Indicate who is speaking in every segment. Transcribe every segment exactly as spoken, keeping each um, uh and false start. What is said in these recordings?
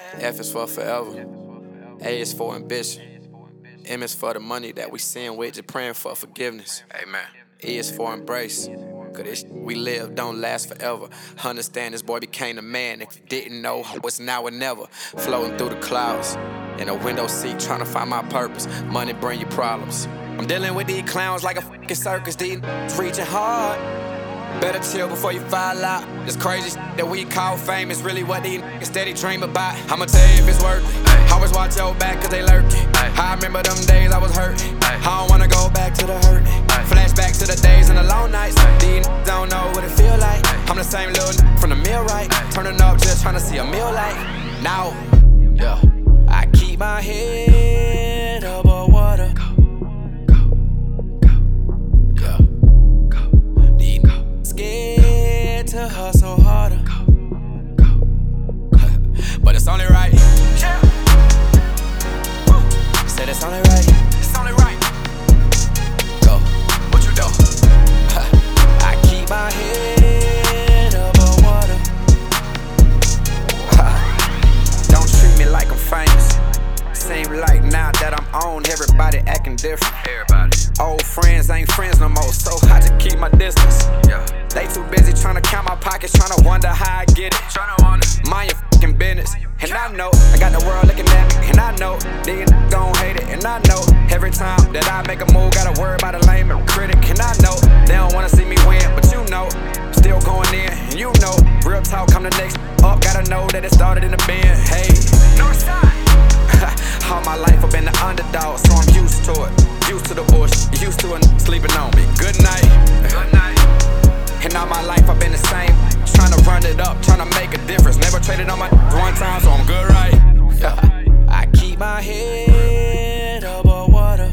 Speaker 1: F is for forever. A is for ambition. M is for the money that we sin with, just praying for forgiveness. Amen. E is for embrace. Cause this we live don't last forever. Understand this boy became a man. If you didn't know, it's now or never. Floating through the clouds in a window seat, trying to find my purpose. Money bring you problems. I'm dealing with these clowns like a fucking circus. These reaching hard. Better chill before you fall out. This crazy shit that we call fame is really what these niggas steady dream about. I'ma tell you if it's worth it. Always watch your back cause they lurking. I remember them days I was hurting. I don't wanna go back to the hurting. Flashback to the days and the long nights. These niggas don't know what it feel like. I'm the same little nigga from the mill right. Turning up just trying to see a meal light. Now, yeah, I keep my head above water. Scared to hustle harder, but it's only right. Yeah. Said it's only right. It's only right. Go. What you do? I keep my head above water. Don't treat me like I'm famous. Seem like now that I'm on, everybody acting different. Everybody. Old friends ain't friends no more, so I just keep my distance. Yeah. They too busy trying to count my pockets, trying to wonder how I get it. Mind your fucking business. And I know, I got the world looking at me. And I know, these niggas gon' hate it. And I know, every time that I make a move, gotta worry about a lame critic. And I know, they don't wanna see me win, but you know, still going in. And you know, real talk, come the next up. Gotta know that it started in the bin. Hey, Northside. All my life I've been the underdog, so I'm used to it. Used to the bush, used to it sleeping on me. Good night. Good night. And all my life I've been the same, trying to run it up, trying to make a difference. Never traded on my one time, so I'm good, right? Yeah. I keep my head above water.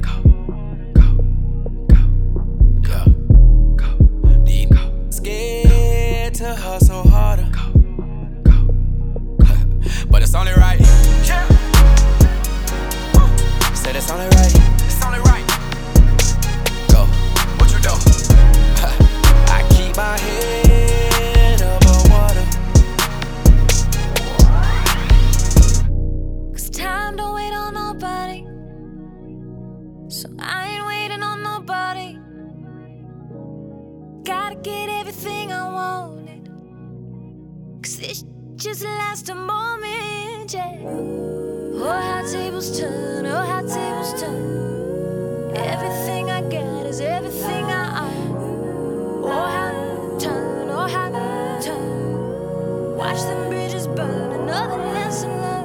Speaker 1: Yeah. Scared to hustle harder, but it's only right. Yeah. Said it's only right. It's only right. Go. What you do? I keep my head above water.
Speaker 2: Cause time don't wait on nobody, so I ain't waiting on nobody. Gotta get everything I wanted, cause this just lasts a moment, yeah. Oh, how tables turn, oh, how tables turn. Everything I get is everything I own. Oh, how turn, oh, how turn. Watch the bridges burn, another lesson learned.